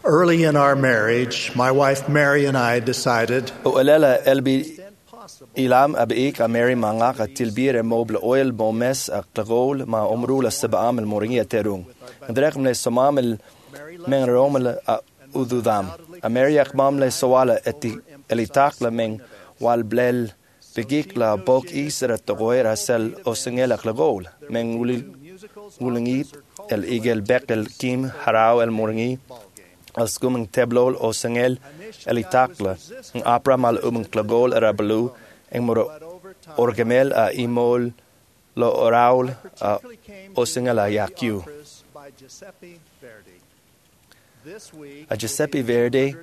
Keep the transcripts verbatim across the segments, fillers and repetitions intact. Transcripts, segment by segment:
Early in our marriage, my wife Mary and I decided O elela elbi ilam abiik a Mary manga ka tilbir e moble oil bomes a klagol ma omrula sabam el moringia terung. Ndrek mne somamel men romel a ududam. A Mary akmamle sowala eti elitakla men wal blel begik la bok isra togoera sel o singela klagol. Men ulingit el igel bekel kim harau el moringi al skuming teblol o singel elitakla. Ng apra mal uming klagol arabalu en moro orgemel a imol lo oraul a o singela yakyu. A Giuseppe Verdi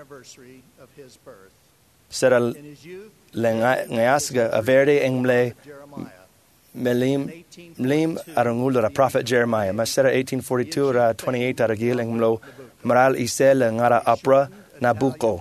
sera lengasga a Verdi engle melim melim arangul ra prophet Jeremiah. Ma sera eighteen forty-two ra twenty-eight aragil englo moral isel ngara opera Nabucco.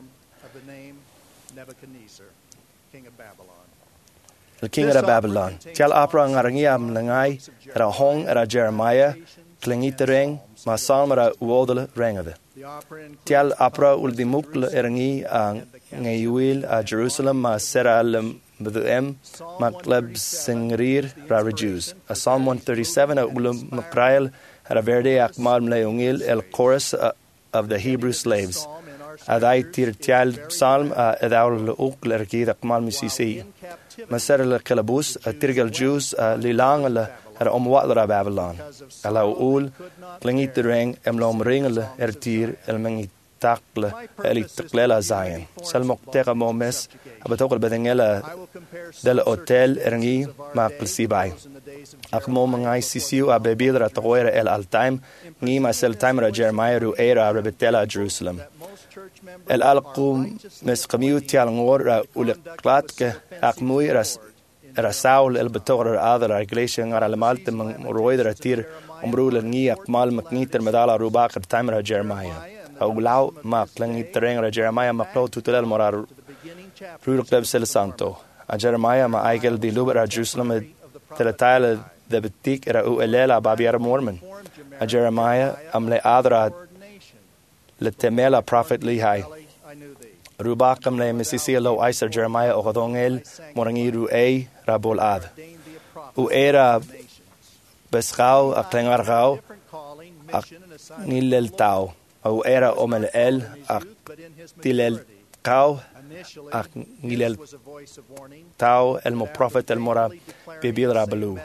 The king of Babylon. Tial opera ngarangiam langai ra hong ra Jeremiah klingitereng ma salmara uodele rengade. Tial opera uldimukle erangi a ngayuil a Jerusalem ma sera lem bdem ma kleb singrir ra rejues. A Psalm one thirty-seven a ulum makrael ra verde akmal mleungil el chorus of the Hebrew slaves. Adai tir tial psalm a edaul ukle erki akmal misisi. Ma sera le kelabus a tirgal Jews a lilang le er omwadra Babylon. Ala ul klingit reng emlom ringel ertir el mengitakle elitaklela Zion. Selmok tega momes abatokal bedengela del hotel erangi ma klsibai. Akmo mangai sisiu a bebidra togoera el altaim ngi ma sel timera Jeremiah ru era rebetela Jerusalem. El alqum mes qamiu tial ngor uleklat ke akmui ras era Saul el betogrer adar a iglesia ngara le malte roider tir omrule ngi akmal makniter medala rubak timer Jeremiah. Aulau ma klangitereng Jeremiah maklo tutel morar rulkleb sel santo. A Jeremiah ma aigel di lubera Jerusalem teletale de betik era u elela babiar mormon. A Jeremiah amle adra le temela prophet Lihai. Rubakam le misisi lo aiser Jeremiah o godongel morangiru e rabol ad. U era beschau a klengargau a nilel tau. U era omel el a tilel kau a nilel tau el mo prophet el mora bibil rabalu.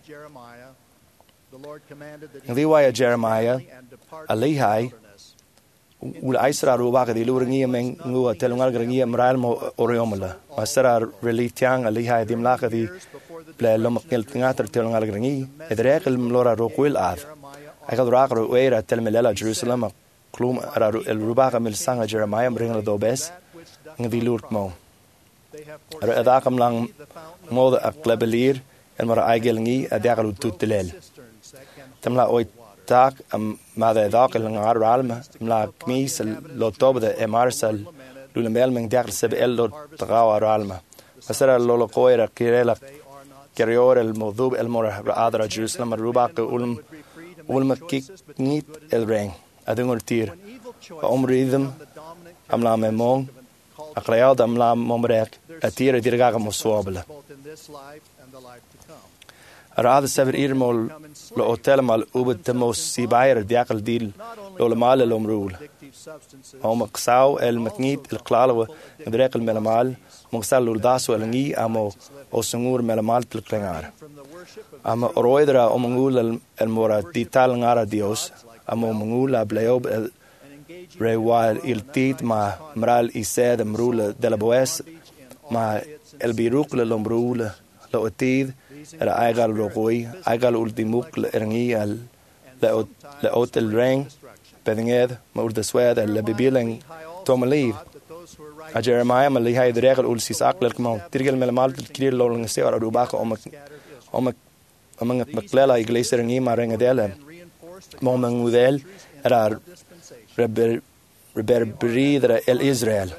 Liwaya Jeremiah a Lihai ul aisra rubaga di luringi men ngua telungal grangi mral mo oriomala masara relitiang aliha dim laka di ble lomakil tingater telungal grangi edrekel mlora roquil ad akal raqro era telmelela Jerusalem klum ara el rubaga mil sanga Jeremiah bringla dobes ngdi lurtmo ara adakam lang mod aklebelir el mara aigelngi adagalu tutelel tamla oit tak am mada dakel ngar alma mla kmis lo tob de emarsal lulemel men dakl seb el lo trawa alma asara lo lo koira kirela kerior el modub el mor adra Jerusalem rubak ulm ulm kik nit el reng adungor tir omridem amla memong aklayad amla momrek atira dirgaga moswabla Arad sever irmol lo hotel mal ubet temos sibair diakal dil lo mal el omrul. Om qsaw el maknit el qlalwa ndrek el melmal mogsal lurdaso el ngi amo osungur melmal tel klengar. Am roidra omngul el mora dital ngara dios amo mngula bleob el rewal il tit ma mral ised mrul de la boes ma el biruk le omrul lo otid era aigal rogoi aigal ultimuk erangi al le hotel reng bedinged ma ur de swed le bibiling tomaliv a Jeremiah ma lihay de regel ul sis akler kmo tirgel mel mal klir lo lang se ara rubaka om om om maklela iglesia erangi ma rengedele mo mangudel era reber reber bridra el Israel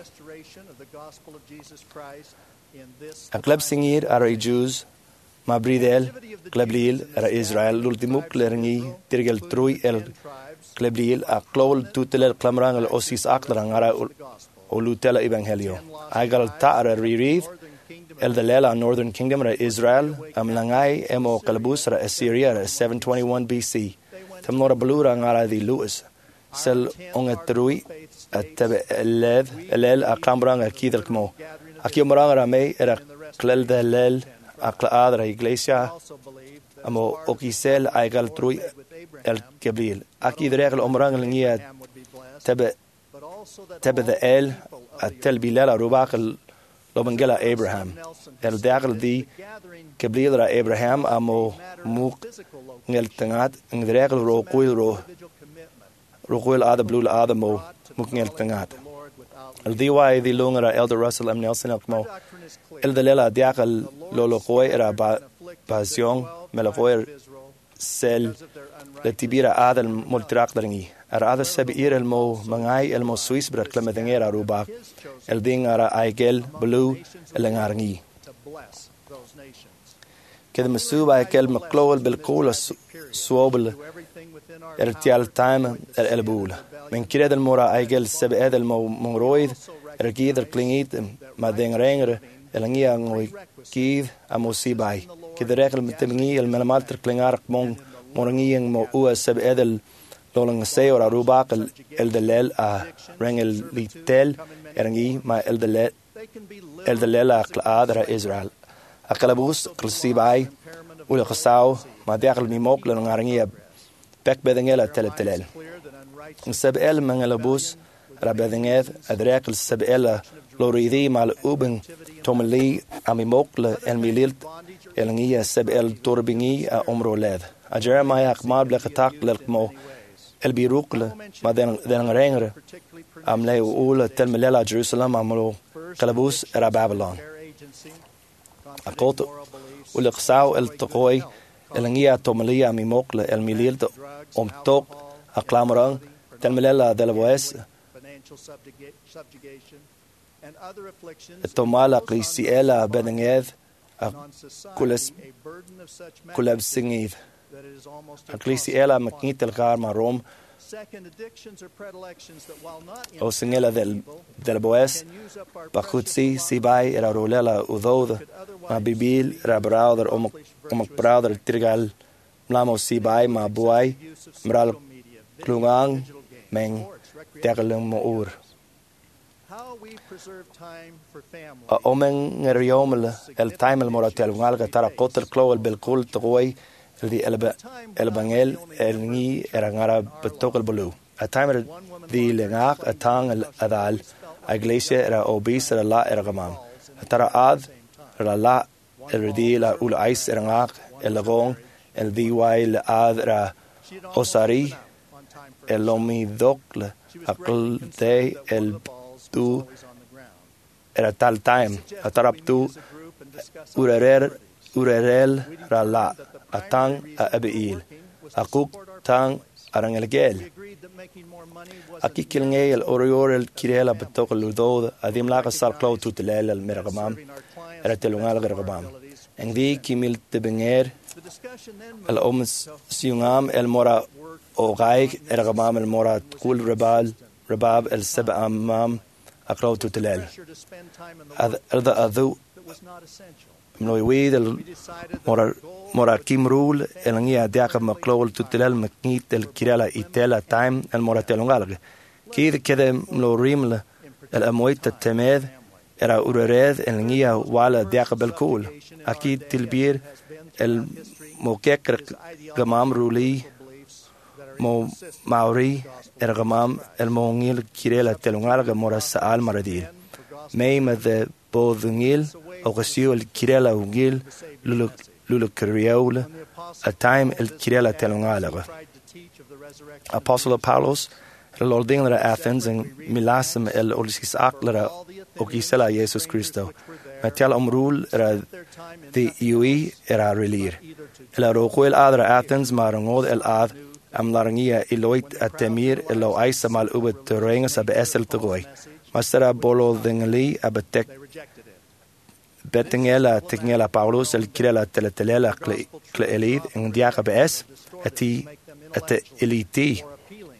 a kleb singir ara Jews ma bridel kleblil era Israel l'ultimuk lerni tirgel trui el Klebliel a klol tutelel klamrangel osis aklarangara o lutela evangelio. Aigal ta'ara ririv el de lela Northern Kingdom ra Israel am langai emo kalbus ra Assyria ra seven twenty-one B C. Tamnora blura ngara di Lewis. Sel ongetrui atebe eled elel a klamrang a kidel kmo. Aki omrang ra me era klel de lel a klaadra iglesia amo okisel aigal trui el keblil. Aki dregel omrang lingia tebe tebe de el atel bilela rubak lobangela Abraham. El dagel di keblil ra Abraham amo muk ngel tangat ngdregel ro kuil ro ro kuil ada blul ada mo muk ngel tangat. El diwai di lungra Elder Russell M. Nelson elkmo el de lela diakal lolo koy era ba pasión melafoer sel le tibira adel multrak dringi ara ada sabir el mo mangai el mo suis bra klemedengera ruba el ding ara aigel blue el ngarngi ked masuba akel maklol bil kula swobel el tial time el elbul men kired el mora aigel sab edel mo monroid er gider klingit ma ding rengere el ngia ngoi kiv amosibai kederegel metemngi el melamalter klingar mong morangieng mo ua sab edel lolang se ora rubak el delel a rengel litel erangi ma el delel el delel a klaadra Israel akalabus klsibai ula khasau ma dakhil mi mokla ngarangia bek bedengela teletelel sab el mangalabus rabedenged adrekel sab el loridi mal uben tomeli amimokle el mililt elangia sab el torbingi a omroled a Jeremiah akmal blekatak lelkmo el birukle ma den den rengre am le ul telmelela Jerusalem amlo kalabus era Babylon akot ul qsau el tqoy elangia tomeli amimokle el mililt omtok aklamrang telmelela delboes tomala qisiela bedenged kules kulab singid Ecclesiela maknitel karma Rom o singela del del boes bakutsi sibai era rolela udod ma bibil era brother om om brother trigal mlamo sibai ma boy mral klungang meng tegalung mo ur a omen ngeriomel el time moratel ngalga tara qotel klowel bil kul tqoy di elba elbangel elni erangara betokal bulu a timer di lengak atang el adal iglesia era obis era la ergamam tara ad era la erdi la ul ais erangak elagong el di wail ad era osari elomi dokle akl de el tu era tal time atarap tu urerer urerel rala atang a abiil akuk tang arangelgel akikilngey el orior el kirela betok ludod adim laga sar cloud tutelel el mergamam era telungal gergamam engdi kimil tebenger el oms siungam el mora ogaik ergamam el mora kul rebal rebab el sab amam akloud tutelel ad ada adu mnoi weed el mora mora kimrul elangia diaka maklol tutelel maknit el kirala itela time el mora telungalge kid kede mlo rimle el amoit temed era urered elangia wala diaka belkul akid tilbir el mokek gamam ruli mo maori er gamam el mongil kirela telungalge mora saal maradil meima de bodungil Ogasio el kirela ungil lulu lulu kriaula a time el kirela telungalaga Apostle Paulos el ordinara Athens en milasem el olisis aklara okisela Jesus Christo matel umrul era de ui era relir el roquel adra Athens marangod el ad am larangia eloit atemir elo aisa mal ubet terrengas ab esel togoy mastera bolo dingli abetek betengela tekngela Paulus el kirela teletelela kle elid en diaka bes ati ati eliti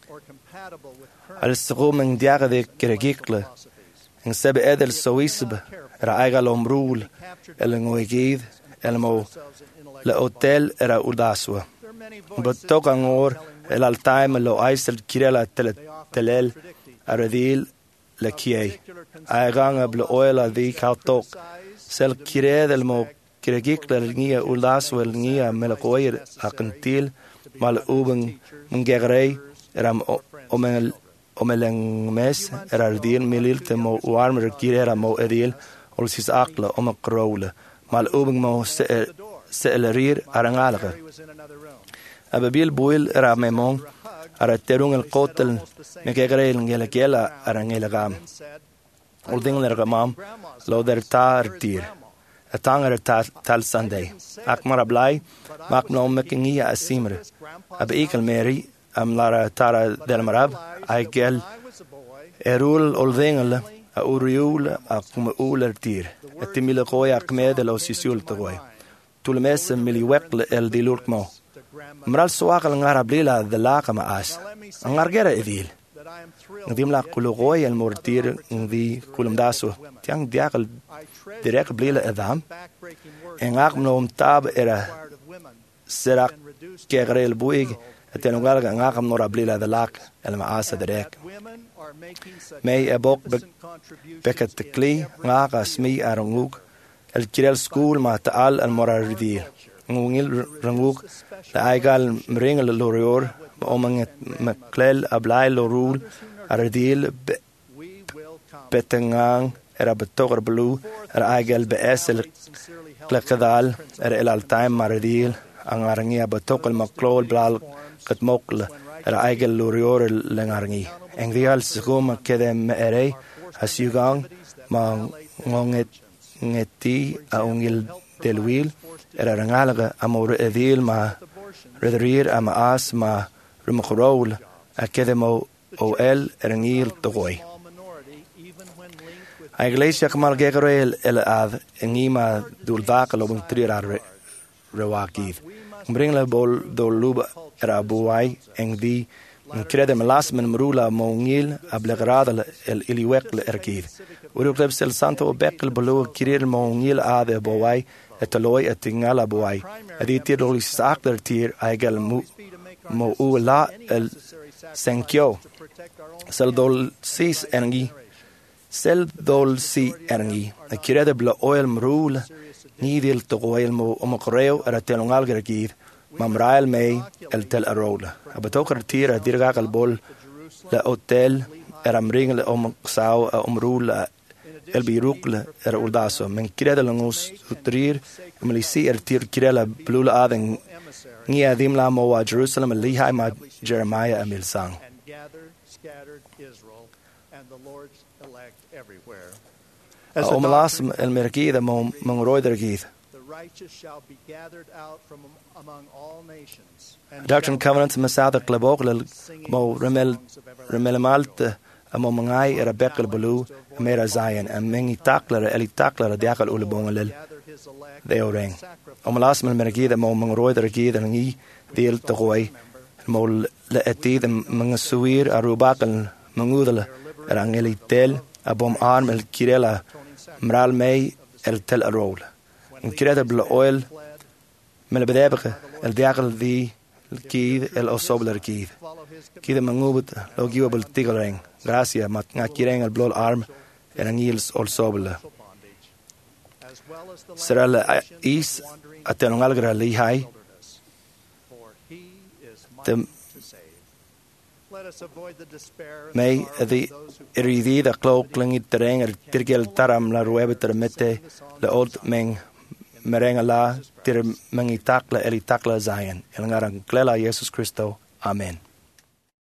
Al sgum ng diaga de keregikle, ng sebe edel soisb, era aiga lomrul, el ngoigid, el mo, le hotel era udaswa. Batok ang or, el altaim lo aisel kirela telel, aradil, le kiei. Aigang ab le oil a di kautok, sel kire del mo keregikle ngia udaswa ngia melakoir akantil, mal ubeng mngegrei, era omel omeleng mes era ardil milil te mo warmer kirera mo edil ol sis akla om krole mal ubeng mo se se elerir arangalga ababil buil era memon ara terung el qotel me kegrel ngela kela arangela gam ol ding ler gamam lo der tar tir atanger tal sunday akmar ablai mak no mekingia asimre ab ekel meri am lara tara del marab aigel erul oldengel a uriul a kum uler tir etimile koy akmed lo sisul toy tulmes mili wekle el dilurkmo mral suaqal ngarablila de la kama as ngargera edil ndim la kulugoy el mortir ndi kulum daso tiang diakal direk blila edam en akmno tab era serak kegrel buig tenungal ga ngakam norablila de lak el maasa direk may ebok beket kli ngaka smi arunguk el kirel school ma taal al morardi ngungil ranguk la aigal mringel lorior omang maklel ablai lorul ardil betengang era betogr blue er aigal beesel klekadal er el altaim mardil angarngia betokal maklol blal kat mokle era aigal lorior lengarngi engdial sgom kedem ere asyugang ma ngonget ngeti a ungil delwil era rangalga amor edil ma redrir ama as ma rumkhrol akedemo o el erngil togoy a iglesia kamal gegrel el ad engima duldak lo buntriar rewakid bring la bol do luba era buai engdi crede melas men mrula mongil ablegrad el iliwekle erkid uru klebsel santo bekel bolo kirir mongil ade buai etaloy etingala buai adi tiroli sakler tir aigel mu mo ula el senkyo sel dol sis engi sel dol si engi kirede blo oil mrul nidil to oil mo omokreo era telongal gergid mamrael mei el tel arola abatoker tira dirga kalbol la hotel era mringle om sao omrul el birukle era uldaso men kirede langus utrir melisi er tir kirela blula aden ngia dimla mo wa Jerusalem lihai ma Jeremiah amil sang omalas el merkida mo mangroider gid Doctrine and Covenants Masada Klebogl mo remel remelmalt amo mangai era bekel bulu mera Zion and mengi takler eli takler diakal ulebongel de oreng omalas men mergida mo mangroider gid ngi deel toy mo le etid mangsuir arubakal mangudel rangeli tel abom arm el kirela mral mei el tel arol incredible oil mel bedebge el diakal di kid el osobler kid kid mangubut logibel tigreng gracia mat ngakireng el blol arm erangils osobler seral is atenongal gra lihai may the iridi the cloakling it tereng er tirgel taram la ruebeter mete le old meng merengala tir mengitakla elitakla Zion el ngarang klela Jesus Christo amen.